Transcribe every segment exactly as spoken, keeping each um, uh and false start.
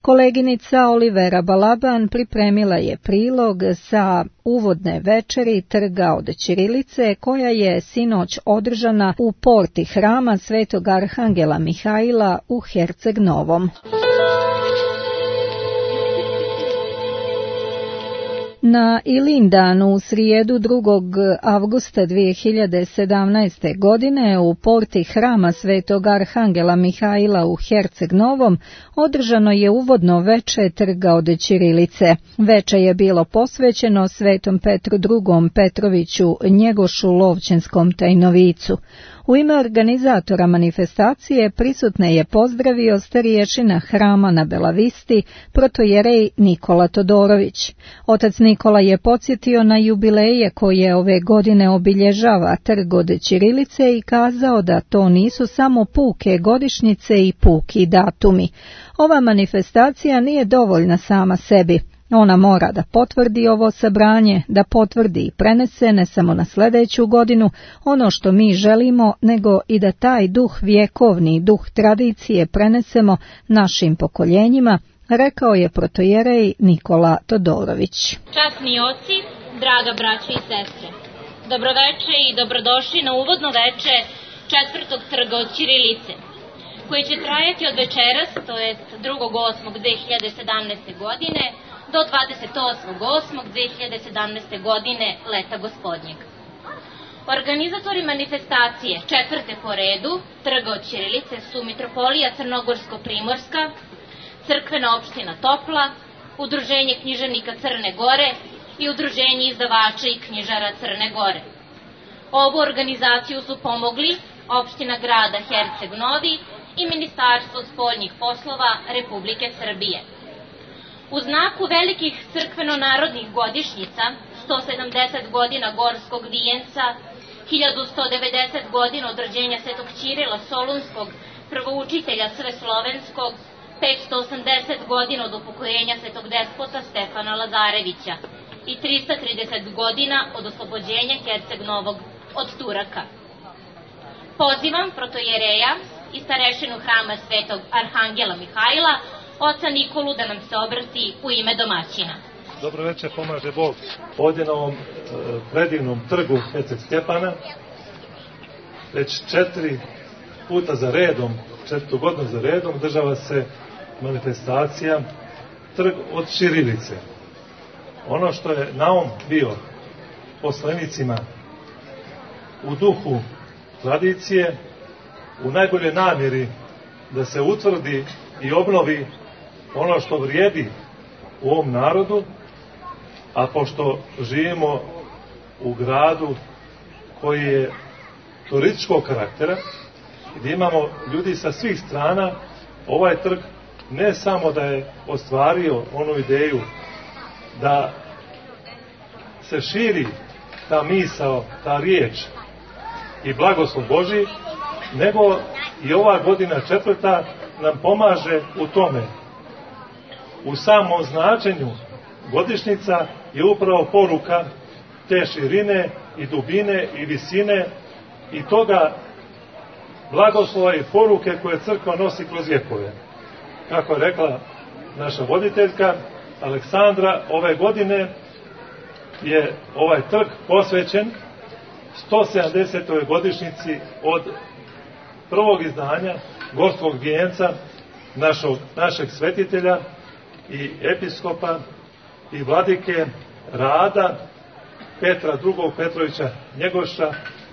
Koleginica Olivera Balaban pripremila je prilog sa uvodne večeri Trga od ćirilice koja je sinoć održana u porti hrama Svetog Arhangela Mihaila u Herceg Novom. Na Ilindanu u srijedu drugog avgusta dvije hiljade sedamnaeste. godine u porti hrama Svetog Arhangela Mihaila u Herceg Novom održano je uvodno veče Trga od ćirilice. Veče je bilo posvećeno Svetom Petru drugom Petroviću Njegošu Lovćenskom tajnovicu. U ime organizatora manifestacije prisutne je pozdravio starješina hrama na Belavisti, protojerej Nikola Todorović. Otac Nikola je podsjetio na jubileje koje ove godine obilježava Trg od ćirilice i kazao da to nisu samo puke godišnjice i puki datumi. Ova manifestacija nije dovoljna sama sebi. Ona mora da potvrdi ovo sabranje, da potvrdi i prenese ne samo na sljedeću godinu ono što mi želimo, nego i da taj duh vjekovni, duh tradicije prenesemo našim pokoljenjima, rekao je protojerej Nikola Todorović. Časni oci, draga braćo i sestre, dobroveče i dobrodošli na uvodno veče četvrtog Trga od ćirilice, koji će trajati od večeras, to jest drugog osmog dve hiljade sedamnaeste. godine, do dvadeset osmog osmog dve hiljade sedamnaeste. godine leta gospodnjeg. Organizatori manifestacije četvrte po redu Trga od ćirilice su Mitropolija Crnogorsko-Primorska, Crkvena opština Topla, Udruženje književnika Crne Gore i Udruženje izdavača i knjižara Crne Gore. Ovu organizaciju su pomogli opština grada Herceg Novi i Ministarstvo spoljnih poslova Republike Srbije. U znaku velikih crkveno-narodnih godišnjica, sto sedamdeset godina Gorskog vijenca, hiljadu sto devedeset godina od rođenja Svetog Ćirila Solunskog, prvoučitelja Sveslovenskog, petsto osamdeset godina od upokojenja Svetog despota Stefana Lazarevića i trista trideset godina od oslobođenja Herceg Novog od Turaka. Pozivam protojereja i starešinu hrama Svetog Arhangela Mihaila, oca Nikolu, da nam se obrati u ime domaćina. Dobro večer, pomaže Bog. Ovdje na ovom e, predivnom trgu Svetog Stjepana već četiri puta za redom, četvrtu godinu za redom, država se manifestacija Trg od ćirilice. Ono što je naum bio poslanicima u duhu tradicije, u najboljoj namjeri da se utvrdi i obnovi ono što vrijedi u ovom narodu, a pošto živimo u gradu koji je turističkog karaktera, gdje imamo ljudi sa svih strana, ovaj trg ne samo da je ostvario onu ideju da se širi ta misao, ta riječ i blagoslov Božji, nego i ova godina četvrta nam pomaže u tome. U samom značenju godišnjica je upravo poruka te širine i dubine i visine i toga blagoslova i poruke koje crkva nosi kroz vjekove. Kako je rekla naša voditeljka Aleksandra, ove godine je ovaj trg posvećen sto sedamdesetoj godišnjici od prvog izdanja Gorskog vijenca našog, našeg svetitelja i episkopa i vladike Rada Petra drugog Petrovića Njegoša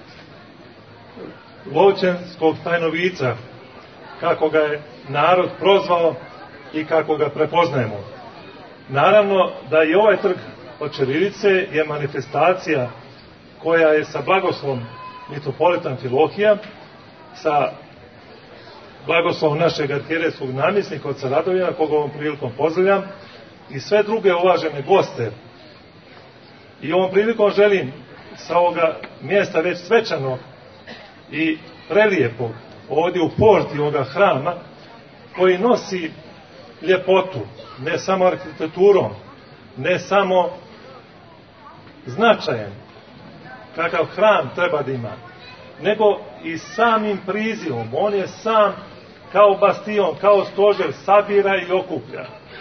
Lovćenskog tajnovica, kako ga je narod prozvao i kako ga prepoznajemo. Naravno da i ovaj trg od ćirilice je manifestacija koja je sa blagoslovom mitropolita Amfilohija, sa blagoslovom našeg arhijerejskog namjesnika oca Radovina, koga ovom prilikom pozdravljam, i sve druge uvažene goste. I ovom prilikom želim sa ovoga mjesta već svečanog i prelijepog, ovdje u porti ovoga hrama, koji nosi ljepotu, ne samo arhitekturom, ne samo značajem, kakav hram treba da ima, nego i samim prizivom. On je sam kao bastion, kao stožer, sabira i okuplja.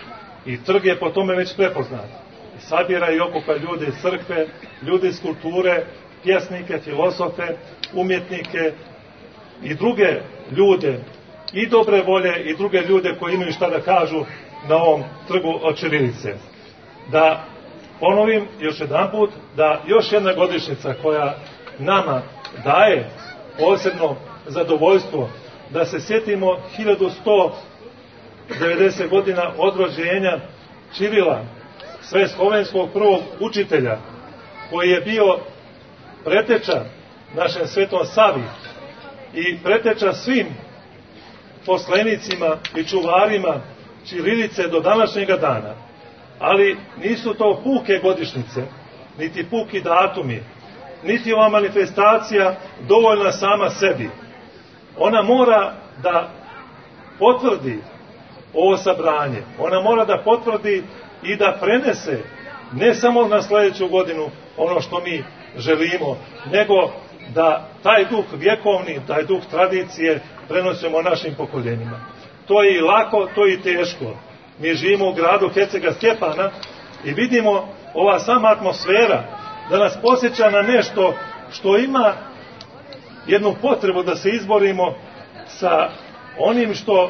I trg je po tome već prepoznat. I sabira i okupa ljude iz crkve, ljude iz kulture, pjesnike, filosofe, umjetnike i druge ljude, i dobre volje i druge ljude koji imaju šta da kažu na ovom trgu od ćirilice. Da ponovim još jedan put da još jedna godišnjica koja nama daje posebno zadovoljstvo da se sjetimo hiljadu sto devedeset godina od rođenja Ćirila, sveslovenskog prvog učitelja, koji je bio preteča našem Svetom Savi i preteča svim poslenicima i čuvarima ćirilice do današnjega dana. Ali nisu to puke godišnjice, niti puki datumi, niti ova manifestacija dovoljna sama sebi. Ona mora da potvrdi ovo sabranje, ona mora da potvrdi i da prenese ne samo na sljedeću godinu ono što mi želimo, nego da taj duh vjekovni, taj duh tradicije prenosimo našim pokoljenima. To je i lako, to je i teško. Mi živimo u gradu Hercega Stjepana i vidimo ova sama atmosfera da nas posjeća na nešto što ima jednu potrebu da se izborimo sa onim što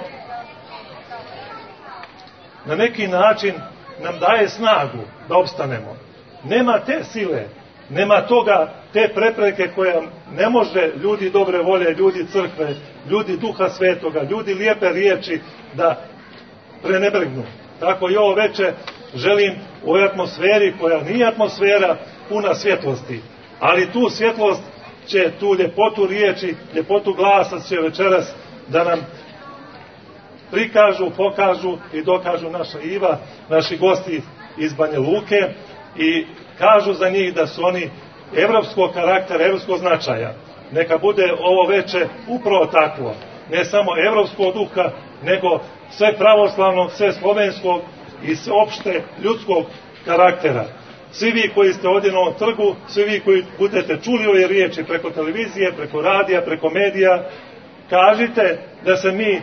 na neki način nam daje snagu da opstanemo. Nema te sile, nema toga, te prepreke koja ne može ljudi dobre volje, ljudi crkve, ljudi duha svetoga, ljudi lijepe riječi da prenebregnu. Tako i ovo veče želim u ovoj atmosferi koja nije atmosfera puna svjetlosti, ali tu svjetlost će, tu ljepotu riječi, ljepotu glasa će večeras da nam prikažu, pokažu i dokažu naša Iva, naši gosti iz Banja Luke, i kažu za njih da su oni evropskog karaktera, evropskog značaja. Neka bude ovo veče upravo takvo, ne samo evropskog duha, nego sve pravoslavnog, sve slovenskog i sve opšte ljudskog karaktera. Svi vi koji ste ovdje na ovom trgu, svi vi koji budete čuli ove riječi preko televizije, preko radija, preko medija, kažite da se mi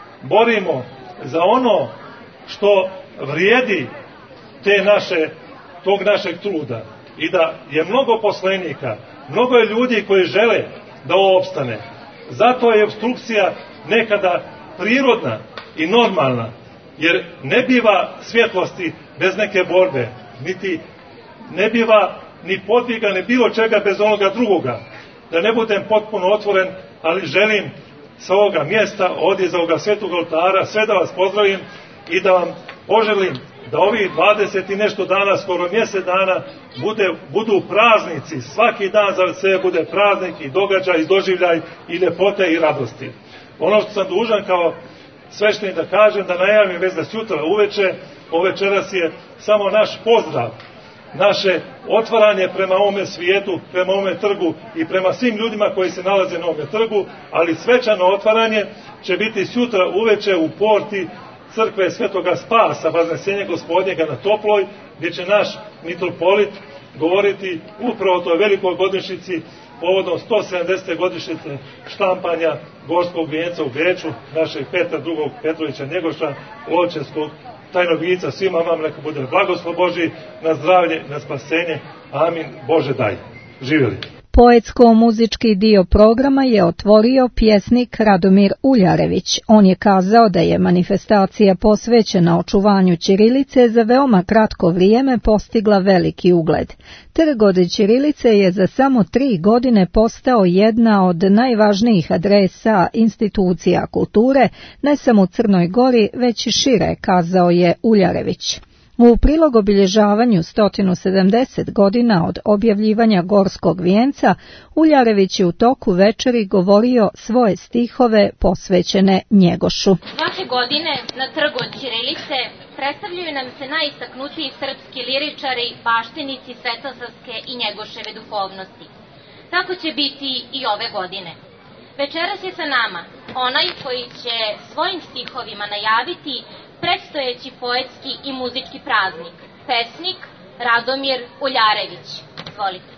borimo za ono što vrijedi te naše, tog našeg truda, i da je mnogo poslenika, mnogo je ljudi koji žele da ovo opstane. Zato je opstrukcija nekada prirodna i normalna, jer ne biva svjetlosti bez neke borbe, niti ne biva ni podviga, ni bilo čega bez onoga drugoga. Da ne budem potpuno otvoren, ali želim sa ovoga mjesta, ovdje za ovoga svetog oltara, sve da vas pozdravim i da vam poželim da ovih dvadeset i nešto dana, skoro mjesec dana, bude, budu praznici. Svaki dan za sebe bude praznik i događaj, i doživljaj, i ljepote i radosti. Ono što sam dužan kao sveštenik da kažem, da najavim već da sutra uveče, ove večeras je samo naš pozdrav, naše otvaranje prema ovome svijetu, prema ovome trgu i prema svim ljudima koji se nalaze na ovome trgu, ali svečano otvaranje će biti sutra uveče u porti crkve Svetoga Spasa, Vaznesenje Gospodnjega na Toploj, gdje će naš mitropolit govoriti upravo o toj velikoj godišnjici povodom sto sedamdesete godišnjice štampanja Gorskog vijenca u Beču, našeg Petra drugog Petrovića Njegoša, Lovčevskog tajnovica. Svima vam neka bude blagoslov Božji, na zdravlje, na spasenje. Amin. Bože daj. Živjeli. Poetsko-muzički dio programa je otvorio pjesnik Radomir Uljarević. On je kazao da je manifestacija posvećena očuvanju ćirilice za veoma kratko vrijeme postigla veliki ugled. Trg od ćirilice je za samo tri godine postao jedna od najvažnijih adresa institucija kulture, ne samo u Crnoj Gori, već i šire, kazao je Uljarević. U prilog obilježavanju sto sedamdeset godina od objavljivanja Gorskog vijenca, Uljarević je u toku večeri govorio svoje stihove posvećene Njegošu. Svake godine na trgu od ćirilice predstavljaju nam se najistaknutiji srpski liričari, baštinici svetosavske i Njegoševe duhovnosti. Tako će biti i ove godine. Večeras je sa nama onaj koji će svojim stihovima najaviti predstojeći poetski i muzički praznik, pesnik Radomir Uljarević. Izvolite.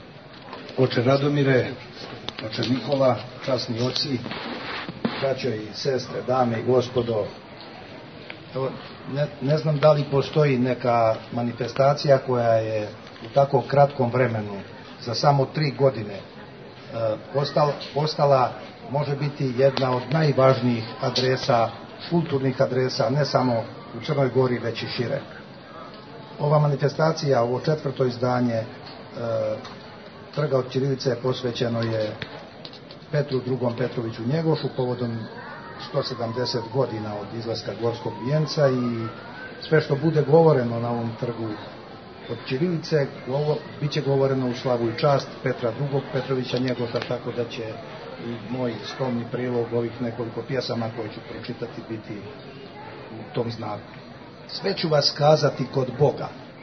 Oče Radomire, oče Nikola, časni oci, braćo i sestre, dame i gospodo, evo, ne, ne znam da li postoji neka manifestacija koja je u tako kratkom vremenu, za samo tri godine, postala, postala može biti jedna od najvažnijih adresa, kulturnih adresa, ne samo u Crnoj Gori, već i šire. Ova manifestacija, ovo četvrto izdanje e, Trga od ćirilice posvećeno je Petru drugom Petroviću Njegošu povodom sto sedamdeset godina od izlaska Gorskog vijenca, i sve što bude govoreno na ovom trgu od ćirilice govo, bit će govoreno u slavu i čast Petra drugog Petrovića Njegoša, tako da će i moj skromni prilog ovih nekoliko pjesama koje ću pročitati biti u tom znaku. Sve ću vas kazati kod Boga.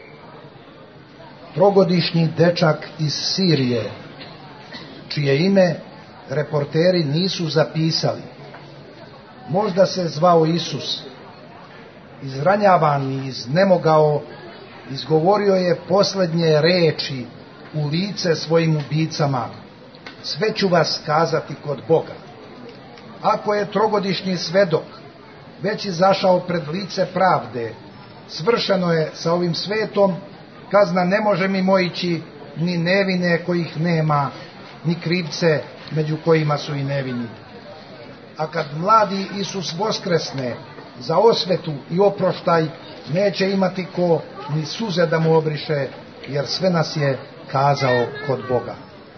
Trogodišnji dečak iz Sirije, čije ime reporteri nisu zapisali, možda se zvao Isus, izranjavan i iznemogao, izgovorio je posljednje reči u lice svojim ubicama: sve ću vas kazati kod Boga. Ako je trogodišnji svedok već izašao pred lice pravde, svršeno je sa ovim svetom, kazna ne može mimo ići ni nevine kojih nema, ni krivce među kojima su i nevini. A kad mladi Isus voskresne za osvetu i oproštaj, neće imati ko ni suze da mu obriše, jer sve nas je kazao kod Boga.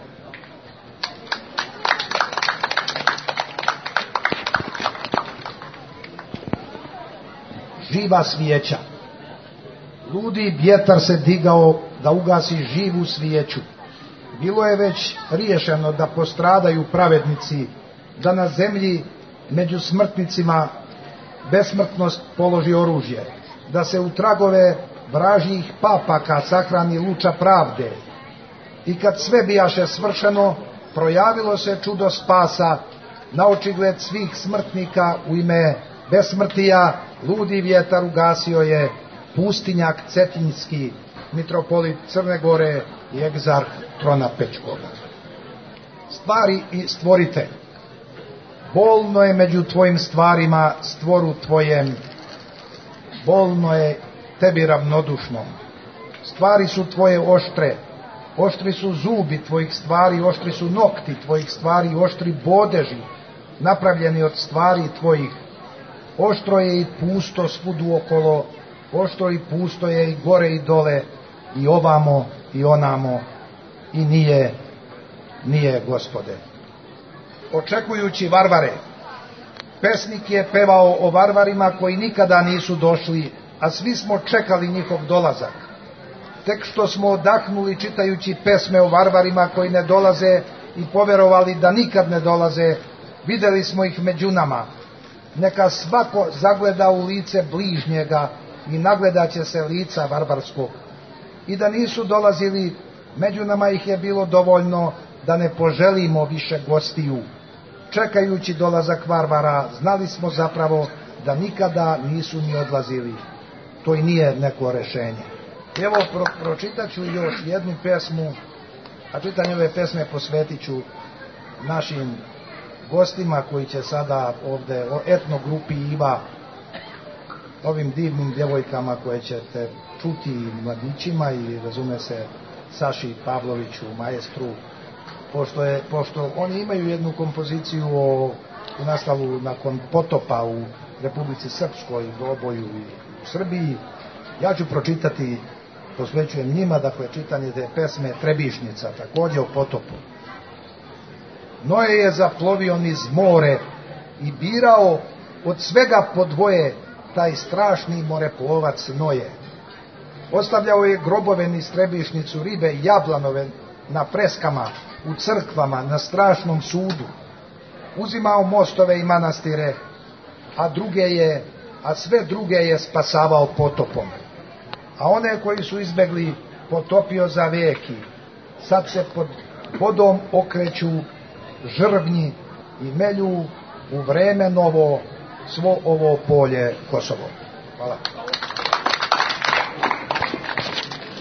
Živa svijeća. Ludi vjetar se digao da ugasi živu svijeću. Bilo je već riješeno da postradaju pravednici, da na zemlji među smrtnicima besmrtnost položi oružje, da se u tragove vražjih papaka sahrani luča pravde. I kad sve bijaše svršeno, projavilo se čudo spasa na očigled svih smrtnika. U ime besmrtija ludi vjetar ugasio je pustinjak cetinjski, mitropolit Crne Gore i egzarh trona Pečkoga. Stvari i stvoritelj. Bolno je među tvojim stvarima, stvoru tvojem, bolno je tebi ravnodušnom. Stvari su tvoje oštre, oštri su zubi tvojih stvari, oštri su nokti tvojih stvari, oštri bodeži napravljeni od stvari tvojih. Oštro je i pusto svudu okolo, oštro i pusto je i gore i dole, i ovamo i onamo, i nije, nije, Gospode. Očekujući varvare, pesnik je pevao o varvarima koji nikada nisu došli, a svi smo čekali njihov dolazak. Tek što smo odahnuli čitajući pesme o varvarima koji ne dolaze i poverovali da nikad ne dolaze, vidjeli smo ih među nama. Neka svako zagleda u lice bližnjega i nagledat će se lica varvarskog. I da nisu dolazili, među nama ih je bilo dovoljno da ne poželimo više gostiju. Čekajući dolazak varvara, znali smo zapravo da nikada nisu ni odlazili. To i nije neko rešenje. Evo, pro, pročitat ću još jednu pesmu, a čitanje ove pesme posvetit ću našim gostima koji će sada ovdje, o etno grupi Iva, ovim divnim djevojkama koje ćete čuti, i mladićima, i razume se Saši Pavloviću, maestru, pošto, je, pošto oni imaju jednu kompoziciju o, u nastavu nakon potopa u Republici Srpskoj, Doboju i u Srbiji. Ja ću pročitati, posvećujem njima, dakle, čitanje te pesme Trebišnica, također o potopu. Noe je zaplovio niz more i birao od svega po dvoje taj strašni moreplovac Noje. Ostavljao je grobove niz Trebišnicu, ribe i jablanove na preskama, u crkvama, na strašnom sudu. Uzimao mostove i manastire, a druge je, a sve druge je spasavao potopom. A one koji su izbegli potopio za vijeki. Sad se pod vodom okreću žrvnji i melju u vreme novo svo ovo polje Kosovo. Hvala.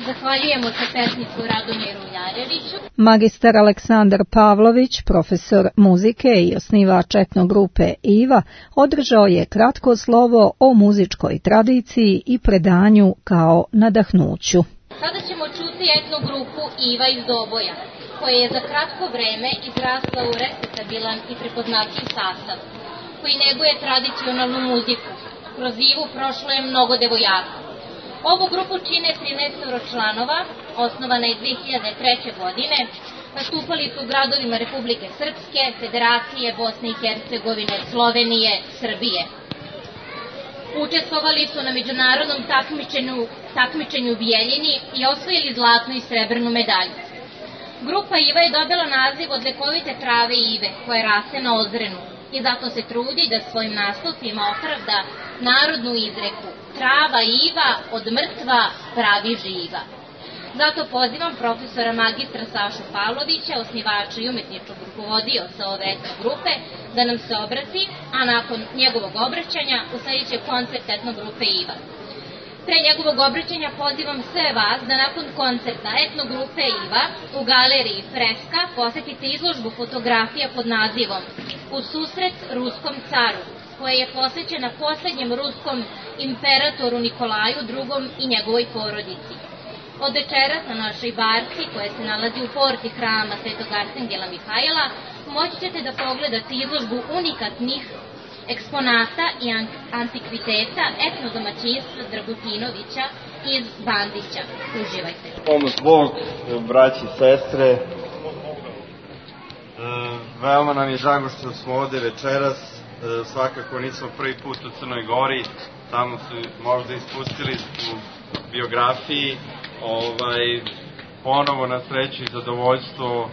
Zahvaljujemo se pesniku Radomiru Ljareviću. Magistar Aleksandar Pavlović, profesor muzike i osnivač etno grupe Iva, održao je kratko slovo o muzičkoj tradiciji i predanju kao nadahnuću. Sada ćemo čuti etno grupu Iva iz Doboja, koja je za kratko vreme izrasla u respektabilan i prepoznatljiv sastav, koji neguje tradicionalnu muziku. Kroz Ivu prošlo je mnogo devojaka. Ovu grupu čine trinaest članova, osnovana je dve hiljade treće. godine, nastupali su u gradovima Republike Srpske, Federacije, Bosne i Hercegovine, Slovenije, Srbije. Učestvovali su na međunarodnom takmičenju, takmičenju u Bijeljini i osvojili zlatnu i srebrnu medalju. Grupa Iva je dobila naziv od lekovite trave Ive, koja raste na Ozrenu, i zato se trudi da svojim nastupima opravda narodnu izreku trava Iva od mrtva pravi živa. Zato pozivam profesora magistra Sašu Pavlovića, osnivača i umetničkog rukovodioca ove etno grupe, da nam se obrati, a nakon njegovog obraćanja usledit će koncert etno grupe Iva. Pre njegovog obraćanja pozivam sve vas da nakon koncerta etno grupe Iva u galeriji Freska posetite izložbu fotografija pod nazivom U susret ruskom caru, koja je posvećena poslednjem ruskom imperatoru Nikolaju drugom i njegovoj porodici. Od večeras na našoj barci, koja se nalazi u porti hrama Svetog Arsengela Mihajla, moći ćete da pogledate izložbu unikatnih eksponata i antikviteta etno domaćinstva Dragutinovića iz Bandića. Uživajte. Pomoć Bog, braći i sestre, e, veoma nam je žago što smo ovde večeras, e, svakako nismo prvi put u Crnoj Gori, tamo su možda ispustili u biografiji, ovaj, ponovo na sreću i zadovoljstvo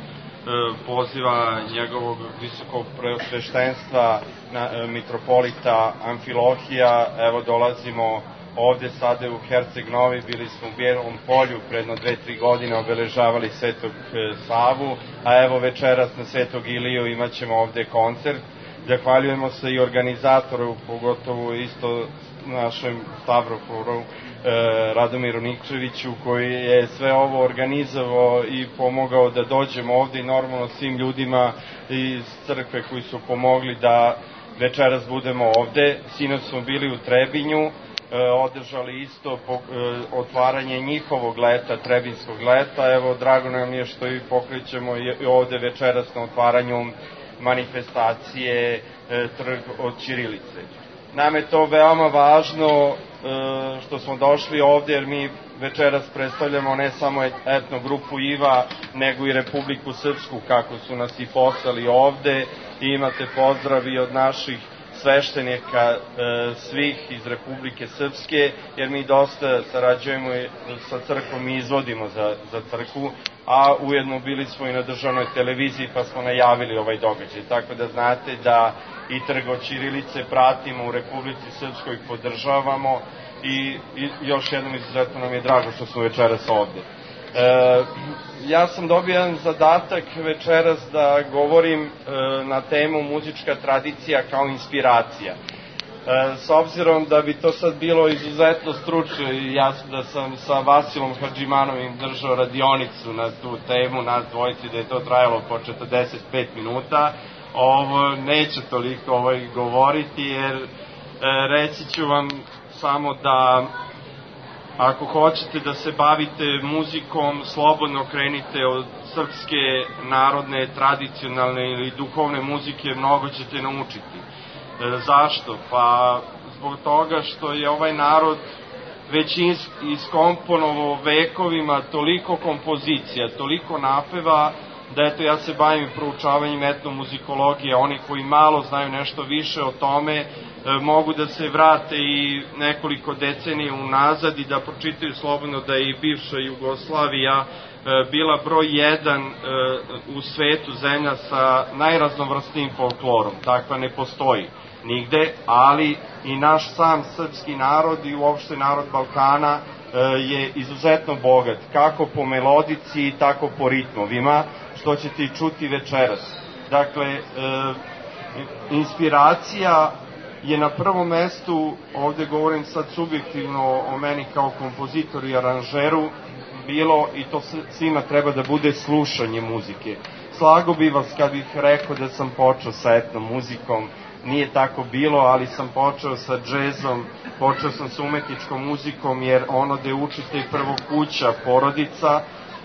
poziva njegovog visokog preosveštenstva mitropolita Amfilohija. Evo dolazimo ovde sada u Herceg Novi, bili smo u Bijelom Polju, predno dve, tri godine obeležavali Svetog Savu, a evo večeras na Svetog Iliju imat ćemo ovde koncert. Zahvaljujemo se i organizatoru, pogotovo isto našem Stavroforu, Radomiru Nikčeviću, koji je sve ovo organizovao i pomogao da dođemo ovde i normalno svim ljudima iz crkve koji su pomogli da večeras budemo ovde. Sinoć smo bili u Trebinju, održali isto otvaranje njihovog leta, Trebinskog leta. Evo, drago nam je što i pokrećemo i ovde večeras na otvaranju manifestacije Trg od ćirilice. Nam je to veoma važno što smo došli ovde, jer mi večeras predstavljamo ne samo etno grupu Iva, nego i Republiku Srpsku, kako su nas i poslali ovde. I imate pozdrav i od naših sveštenika svih iz Republike Srpske, jer mi dosta sarađujemo sa crkvom i izvodimo za, za crkvu, a ujedno bili smo i na državnoj televiziji pa smo najavili ovaj događaj. Tako da znate da i Trg od ćirilice pratimo u Republici Srpskoj, podržavamo i, i još jednom izuzetno nam je drago što smo večeras ovde. E, ja sam dobio jedan zadatak večeras da govorim e, na temu muzička tradicija kao inspiracija. E, s obzirom da bi to sad bilo izuzetno stručno i jasno da sam sa Vasilom Hadžimanovim držao radionicu na tu temu, nas dvojici, da je to trajalo po četrdeset pet minuta, ovo neću toliko ovaj govoriti, jer e, reći ću vam samo da ako hoćete da se bavite muzikom, slobodno krenite od srpske, narodne, tradicionalne ili duhovne muzike, mnogo ćete naučiti. E, zašto? Pa zbog toga što je ovaj narod već iskomponovao vekovima toliko kompozicija, toliko napeva, da eto ja se bavim proučavanjem etnomuzikologije. Oni koji malo znaju nešto više o tome e, mogu da se vrate i nekoliko decenija unazad i da pročitaju slobodno da je i bivša Jugoslavija e, bila broj jedan e, u svetu zemlja sa najraznovrsnijim folklorom. Takva ne postoji nigde, ali i naš sam srpski narod i uopšte narod Balkana e, je izuzetno bogat, kako po melodici, tako po ritmovima, što ćete i čuti večeras. Dakle, e, inspiracija je na prvom mestu, ovde govorim sad subjektivno o meni kao kompozitoru i aranžeru, bilo i to svima treba da bude slušanje muzike. Slago bi vas kad bih rekao da sam počeo sa etno muzikom, nije tako bilo, ali sam počeo sa džezom, počeo sam sa umetničkom muzikom, jer ono da je učite prvo kuća, porodica,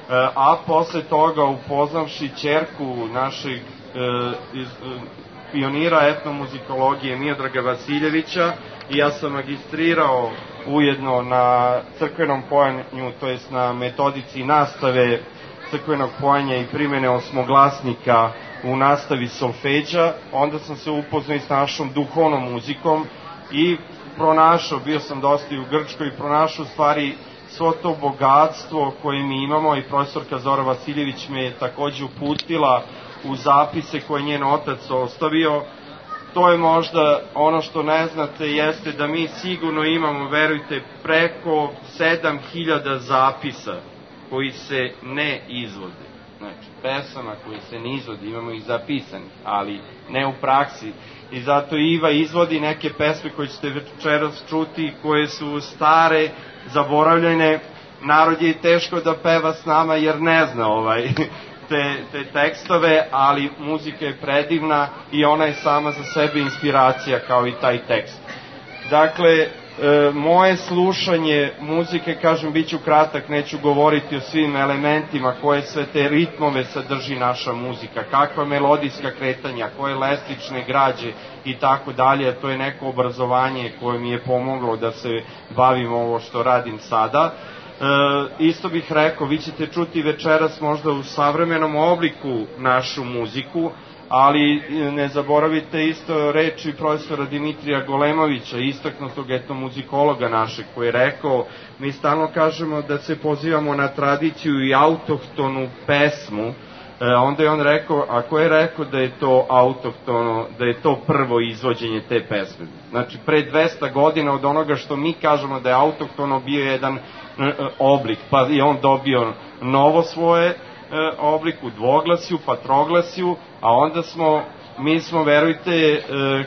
a posle toga upoznavši ćerku našeg e, iz, e, pionira etnomuzikologije Miodraga Vasiljevića, i ja sam magistrirao ujedno na crkvenom pojanju, to jest na metodici nastave crkvenog pojanja i primene osmoglasnika u nastavi solfeđa. Onda sam se upoznao i s našom duhovnom muzikom i pronašao, bio sam dosta i u Grčkoj, i pronašao stvari svo to bogatstvo koje mi imamo, i profesorka Zora Vasiljević me je takođe uputila u zapise koje njen otac ostavio. To je možda ono što ne znate, jeste da mi sigurno imamo, verujte, preko sedam hiljada zapisa koji se ne izvode. Znači, pesama koji se ne izvode, imamo ih zapisanih, ali ne u praksi. I zato Iva izvodi neke pesme koje ćete večeras čuti, koje su stare, zaboravljene. Narod je teško da peva s nama jer ne zna ovaj te, te tekstove, ali muzika je predivna i ona je sama za sebe inspiracija kao i taj tekst. Dakle, e, moje slušanje muzike, kažem, bit ću kratak, neću govoriti o svim elementima koje sve te ritmove sadrži naša muzika, kakva melodijska kretanja, koje lestične građe i tako dalje. To je neko obrazovanje koje mi je pomoglo da se bavim ovo što radim sada. E, isto bih rekao, vi ćete čuti večeras možda u savremenom obliku našu muziku, ali ne zaboravite isto reči profesora Dimitrija Golemovića, istaknutog etnomuzikologa našeg, koji je rekao, mi stalno kažemo da se pozivamo na tradiciju i autohtonu pesmu, e, onda je on rekao, ako je rekao da je to autohtono, da je to prvo izvođenje te pesme. Znači, pre dvesta godina od onoga što mi kažemo da je autohtono bio jedan e, oblik, pa je on dobio novo svoje oblik u dvoglasju, pa troglasju, a onda smo, mi smo, verujte,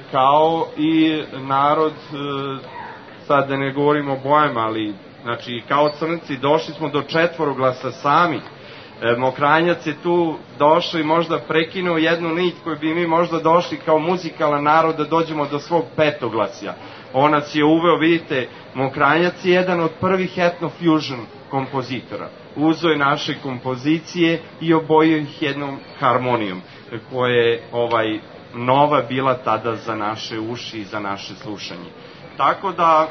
kao i narod, sad da ne govorimo o bojama, ali, znači, kao crnci, došli smo do četvoroglasa sami. Mokranjac je tu došao i možda prekinuo jednu nit koju bi mi možda došli kao muzikalan narod da dođemo do svog petoglasja. On nas je uveo, vidite, Mokranjac je jedan od prvih etno-fusion kompozitora. Uzeo je naše kompozicije i obojio ih jednom harmonijom, koja je ovaj, nova bila tada za naše uši i za naše slušanje. Tako da,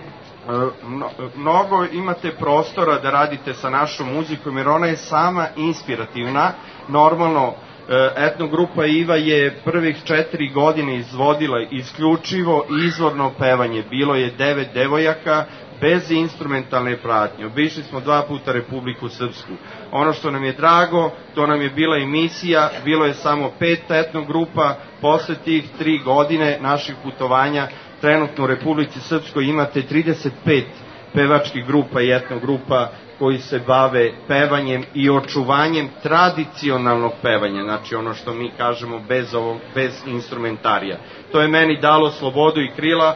mnogo imate prostora da radite sa našom muzikom, jer ona je sama inspirativna. Normalno, etnogrupa Iva je prvih četiri godine izvodila isključivo izvorno pevanje. Bilo je devet devojaka, bez instrumentalne pratnje. Obišli smo dva puta Republiku Srpsku. Ono što nam je drago, to nam je bila emisija, bilo je samo pet etnogrupa. Posle tih tri godine naših putovanja, trenutno u Republici Srpskoj imate trideset pet pevačkih grupa i etnogrupa koji se bave pevanjem i očuvanjem tradicionalnog pevanja, znači ono što mi kažemo bez, ovog, bez instrumentarija. To je meni dalo slobodu i krila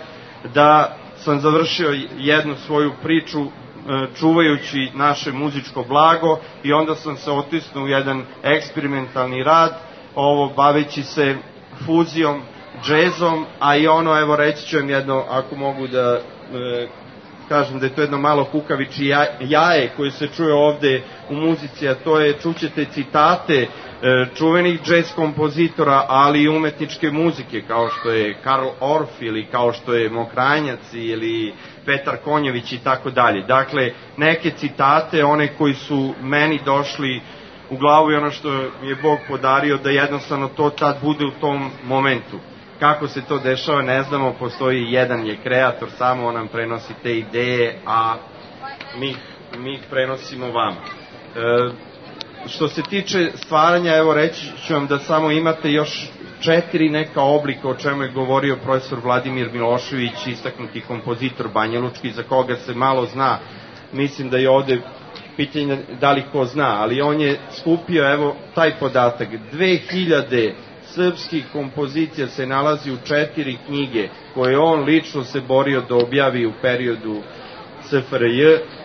da sam završio jednu svoju priču čuvajući naše muzičko blago, i onda sam se otisnuo u jedan eksperimentalni rad, ovo baveći se fuzijom, džezom, a i ono, evo reći ću vam jedno, ako mogu da e, kažem da je to jedno malo kukaviči jaje koje se čuje ovde u muzici, a to je, čućete citate e, čuvenih džez kompozitora, ali i umetničke muzike, kao što je Karl Orff ili kao što je Mokranjac ili Petar Konjević i tako dalje. Dakle, neke citate, one koji su meni došli u glavu i ono što mi je Bog podario, da jednostavno to tad bude u tom momentu. Kako se to dešava, ne znamo, postoji jedan je kreator, samo on nam prenosi te ideje, a mi, mi ih prenosimo vama. E, što se tiče stvaranja, evo reći ću vam da samo imate još četiri neka oblika, o čemu je govorio profesor Vladimir Milošević, istaknuti kompozitor banjalučki, za koga se malo zna. Mislim da je ovde pitanje da li ko zna, ali on je skupio, evo, taj podatak, dve hiljade srpskih kompozicija se nalazi u četiri knjige koje on lično se borio da objavi u periodu S F R J,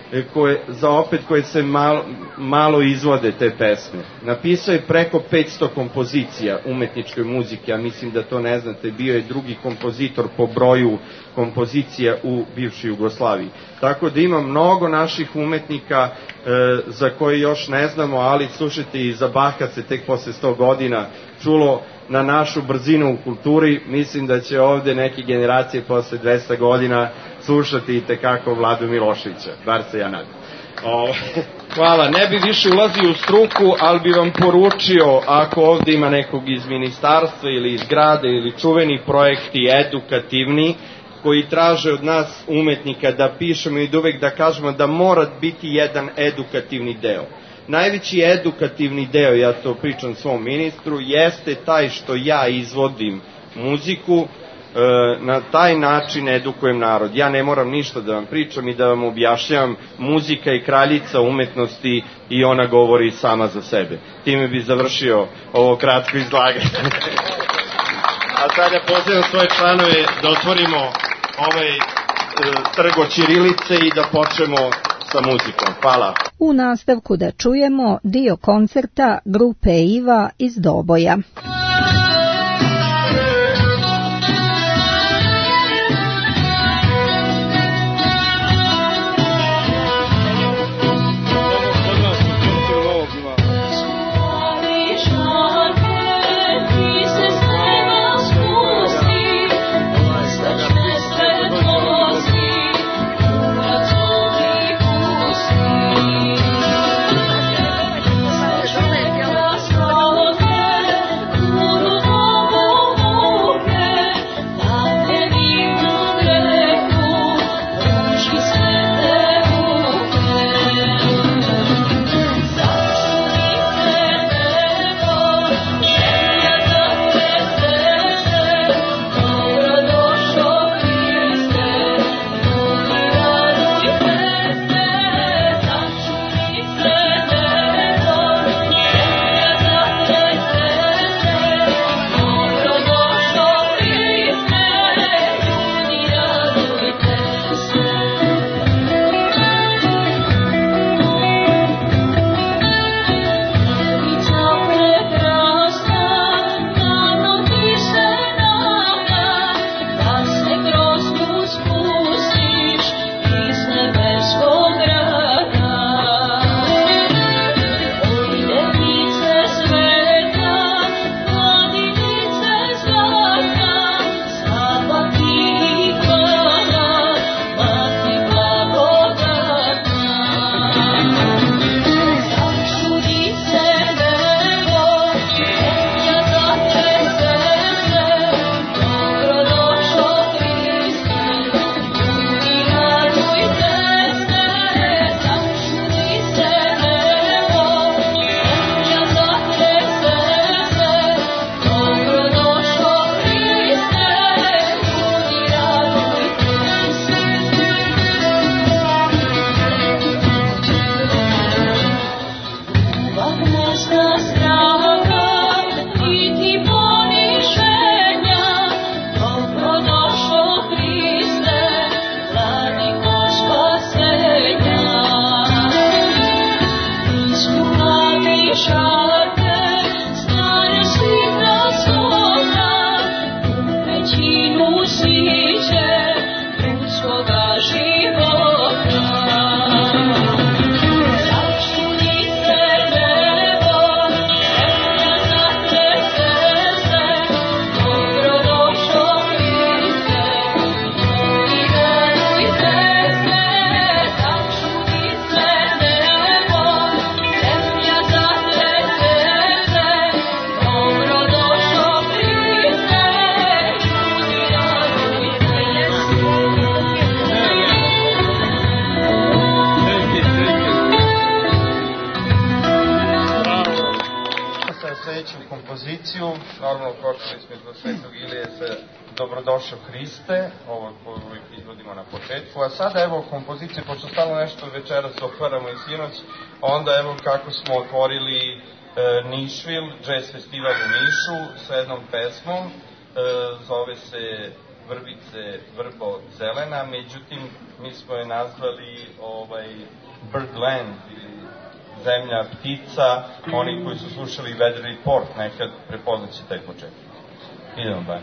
koje, za opet koje se malo, malo izvode te pesme. Napisao je preko petsto kompozicija umetničke muzike, a mislim da to ne znate, bio je drugi kompozitor po broju kompozicija u bivšoj Jugoslaviji. Tako da ima mnogo naših umetnika e, za koje još ne znamo, ali slušajte, i za Baha se tek posle sto godina čulo na našu brzinu u kulturi. Mislim da će ovde neke generacije posle dvesta godina slušati i tekako Vladu Miloševića, bar se ja nadam. O, hvala, ne bi više ulazio u struku, ali bi vam poručio, ako ovde ima nekog iz ministarstva ili iz grada ili čuveni projekti edukativni, koji traže od nas umetnika da pišemo i da uvek da kažemo da mora biti jedan edukativni deo. Najveći edukativni deo, ja to pričam svom ministru, jeste taj što ja izvodim muziku, na taj način edukujem narod. Ja ne moram ništa da vam pričam i da vam objašnjavam, muzika je kraljica umetnosti i ona govori sama za sebe. Time bi završio ovo kratko izlaganje. A sada pozivam svoje članove da otvorimo ovaj e, trgo ćirilice i da počnemo sa muzikom. Hvala. U nastavku da čujemo dio koncerta grupe Iva iz Doboja. Normalno počeli smo izgled Svetog Ilije sa Dobrodošao Hriste, ovo uvijek izvodimo na početku, a sada evo kompozicije, pošto stalno nešto večeras otvaramo i sinoć, onda evo kako smo otvorili e, Nišvil, jazz festival u Nišu sa jednom pesmom, e, zove se vrbice vrbo zelena, međutim mi smo je nazvali ovaj, Birdland ili zemlja ptica. Oni koji su slušali Weather Report nekad prepoznaće taj početak. Idemo dalje.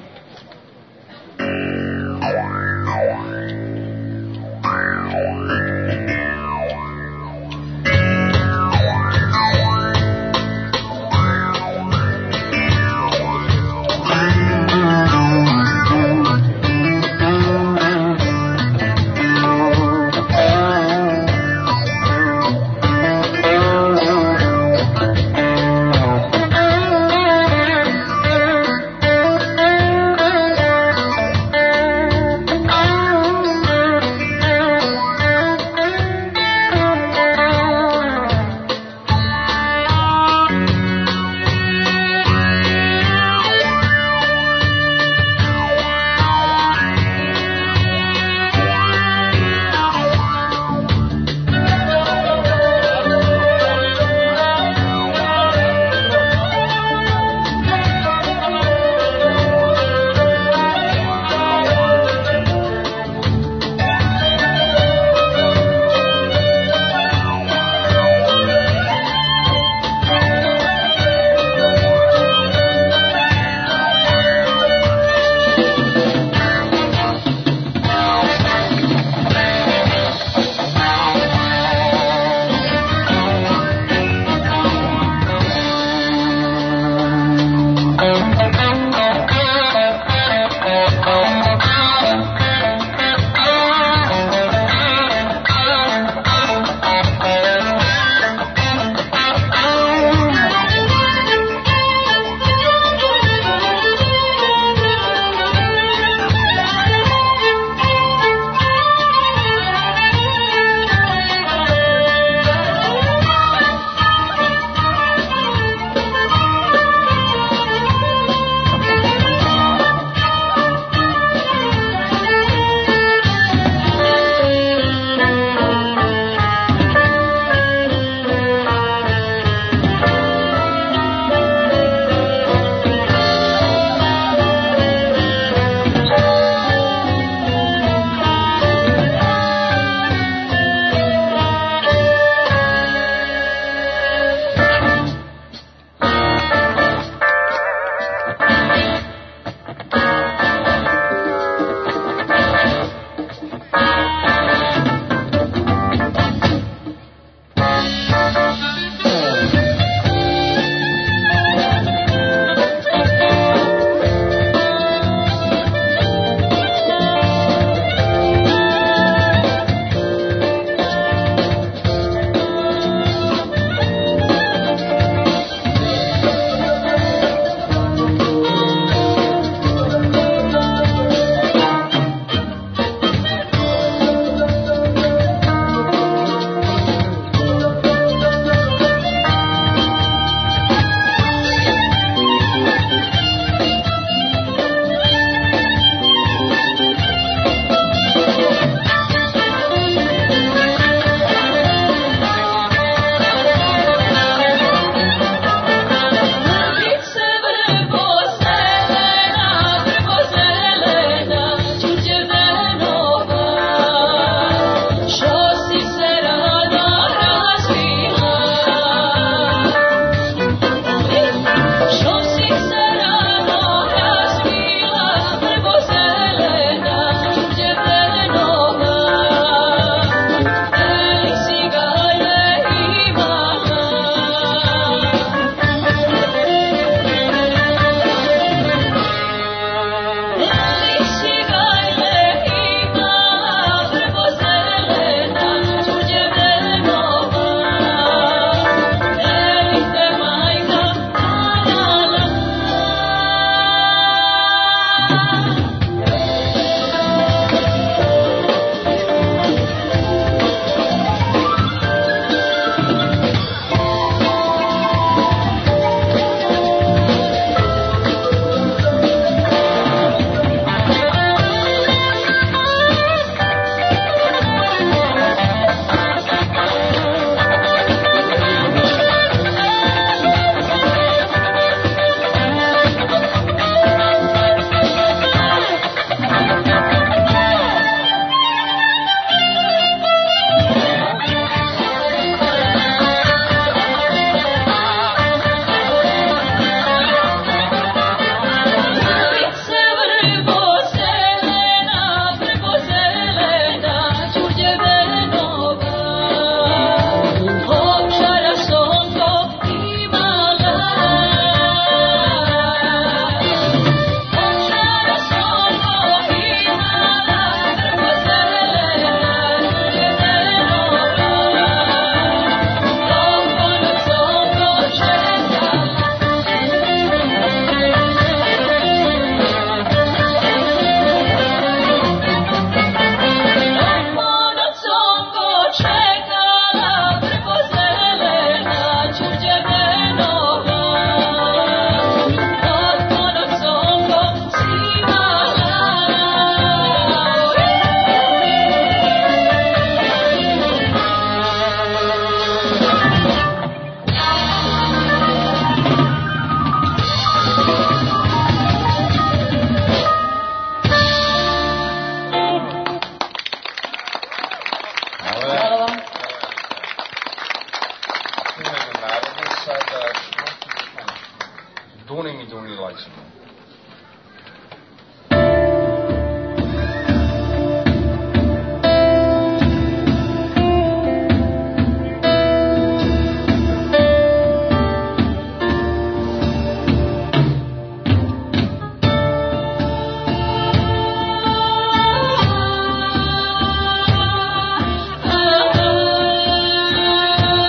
unilaćemo.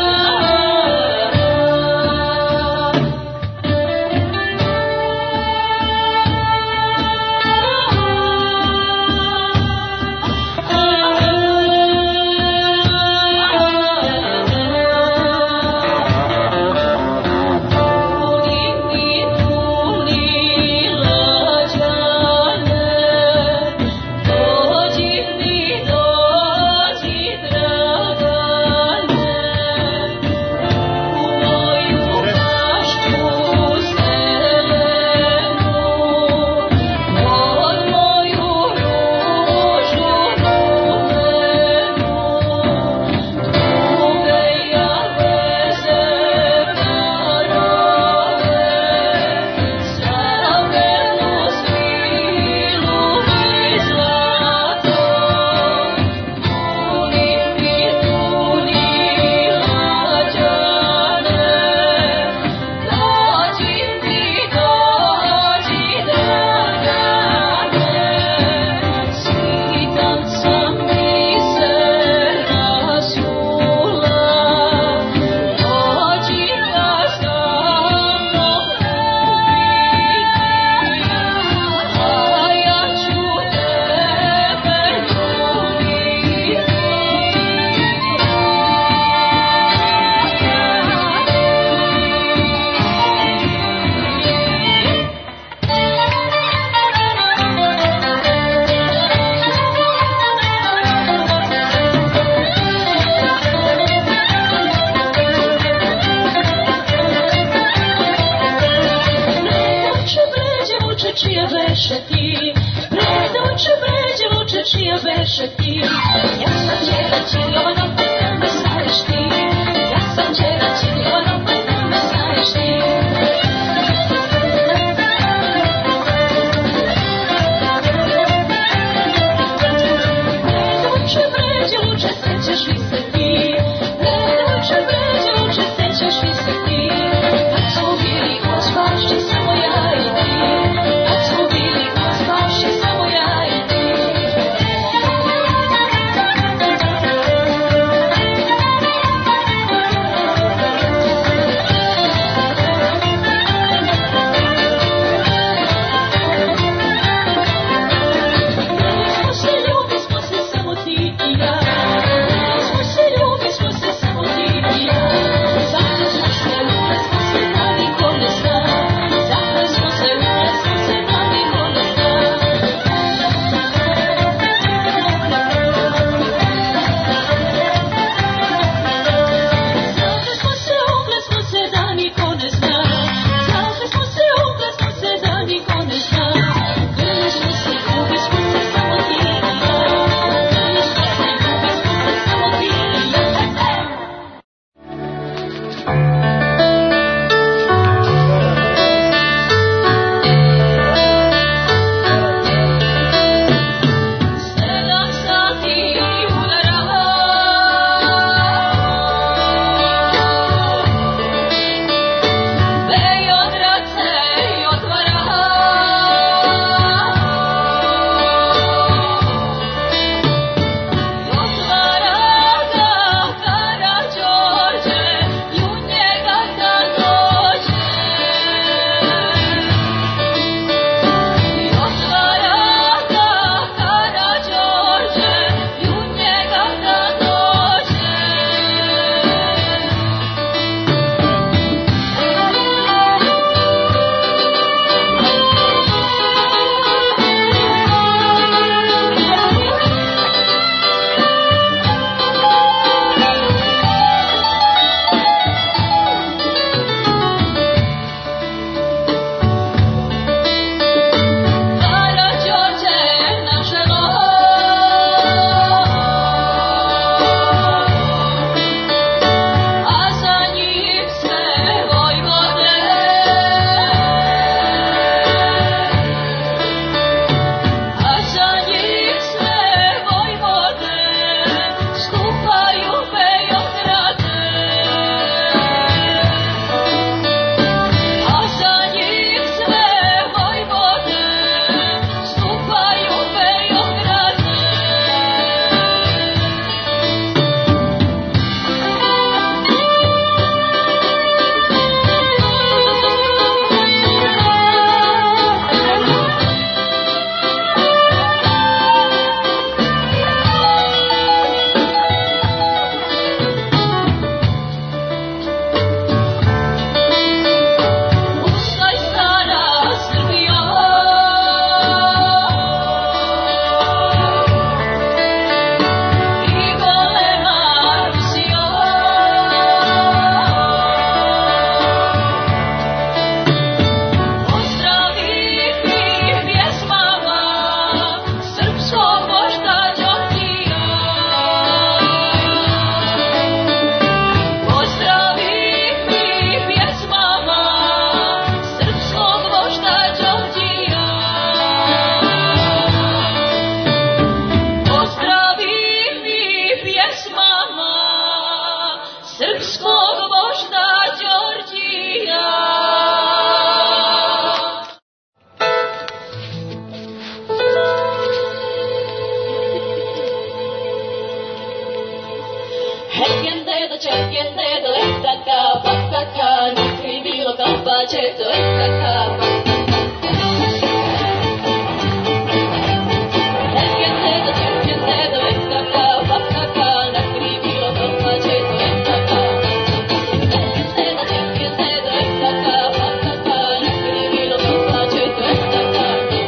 Oh do čekete do istaka, paktaka, nikri bilo kapače do istaka, čekete do čekete do istaka, paktaka, nikri bilo kapače do istaka, čekete do čekete do istaka, paktaka, nikri bilo kapače do istaka.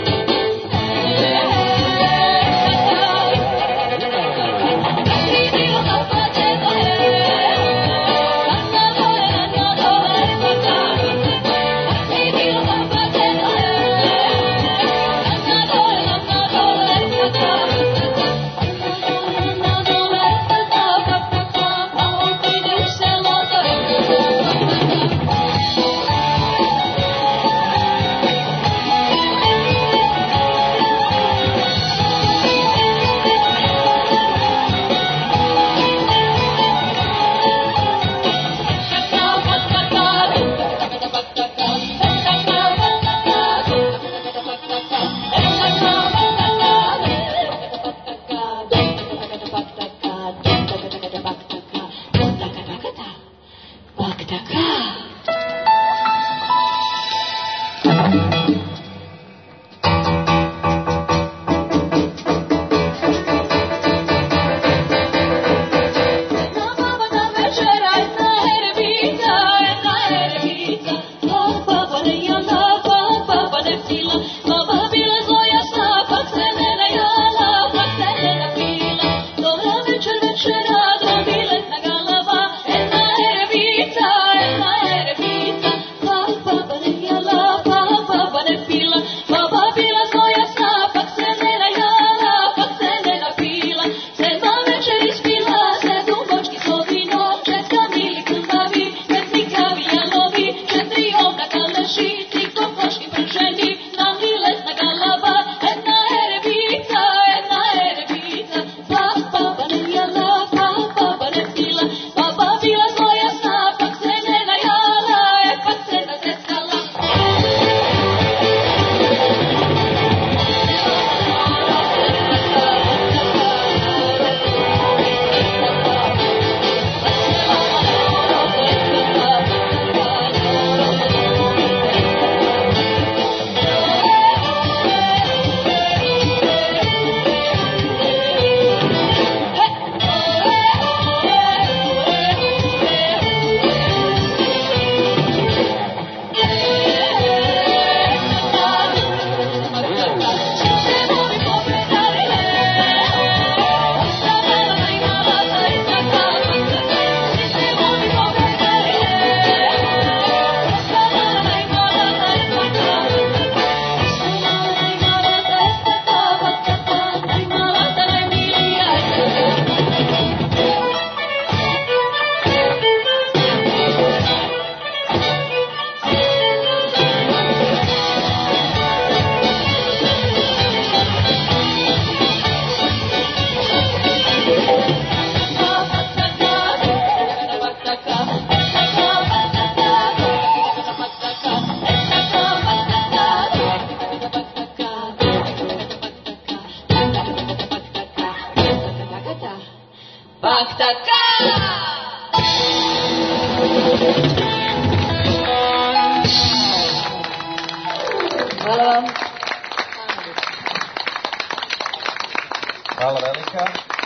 Hvala velika.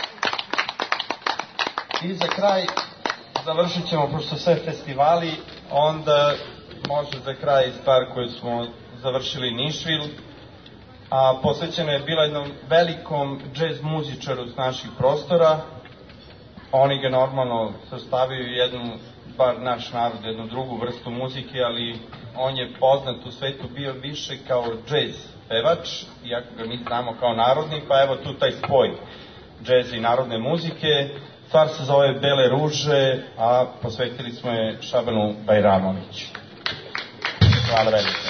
I za kraj završit ćemo, pošto sve festivali, onda može za kraj stvar koju smo završili Nišvil, a posvećena je bila jednom velikom džez muzičaru s naših prostora. Oni ga normalno sastavaju jednu, bar naš narod, jednu drugu vrstu muzike, ali on je poznat u svetu bio više kao džez pevač, iako ga mi znamo kao narodni, pa evo tu taj spoj džeza i narodne muzike. Stvar se zove Bele ruže, a posvetili smo je Šabanu Bajramoviću. Hvala velike.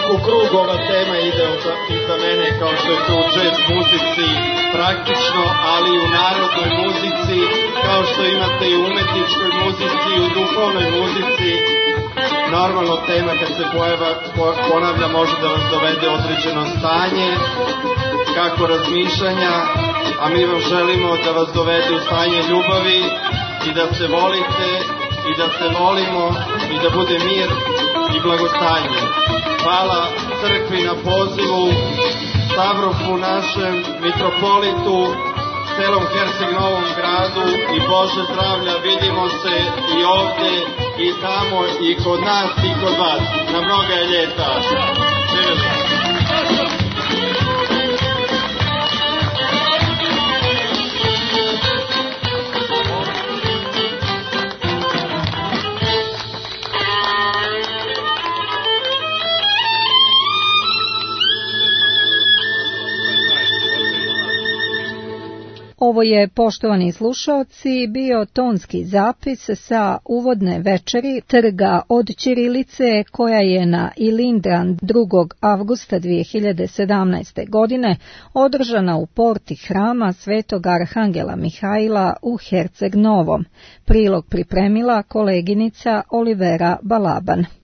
u krug ova tema ide iza mene, kao što je to u jazz muzici praktično, ali i u narodnoj muzici, kao što imate i u umetničkoj muzici, i u duhovnoj muzici. Normalno tema kad se pojava, ponavlja, može da vas dovede određeno stanje, kako razmišljanja, a mi vam želimo da vas dovede u stanje ljubavi i da se volite i da se volimo i da bude mir i blagostanje. Hvala crkvi na pozivu, Stavrofu našem, mitropolitu, celom Herceg Novom gradu i Bože zdravlja, vidimo se i ovde i tamo i kod nas i kod vas. Na mnoga je ljeta. Živjeli. Ovo je, poštovani slušaoci, bio tonski zapis sa uvodne večeri Trga od ćirilice koja je na Ilindran drugog avgusta dvije hiljade sedamnaeste. godine održana u porti hrama Svetog Arhangela Mihaila u Herceg Novom. Prilog pripremila koleginica Olivera Balaban.